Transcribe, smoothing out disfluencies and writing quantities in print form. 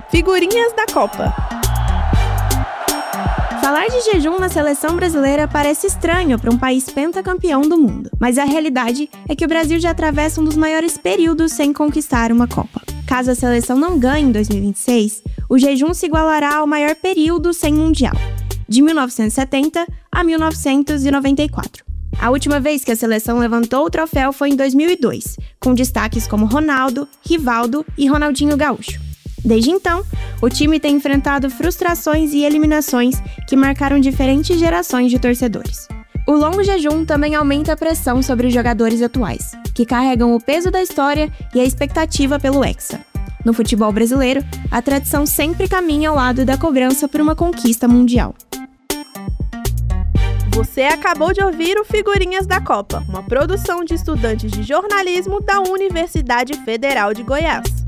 Figurinhas da Copa. Falar de jejum na seleção brasileira parece estranho para um país pentacampeão do mundo, mas a realidade é que o Brasil já atravessa um dos maiores períodos sem conquistar uma Copa. Caso a seleção não ganhe em 2026, o jejum se igualará ao maior período sem Mundial, de 1970 a 1994. A última vez que a seleção levantou o troféu foi em 2002, com destaques como Ronaldo, Rivaldo e Ronaldinho Gaúcho. Desde então, o time tem enfrentado frustrações e eliminações que marcaram diferentes gerações de torcedores. O longo jejum também aumenta a pressão sobre os jogadores atuais, que carregam o peso da história e a expectativa pelo Hexa. No futebol brasileiro, a tradição sempre caminha ao lado da cobrança por uma conquista mundial. Você acabou de ouvir o Figurinhas da Copa, uma produção de estudantes de jornalismo da Universidade Federal de Goiás.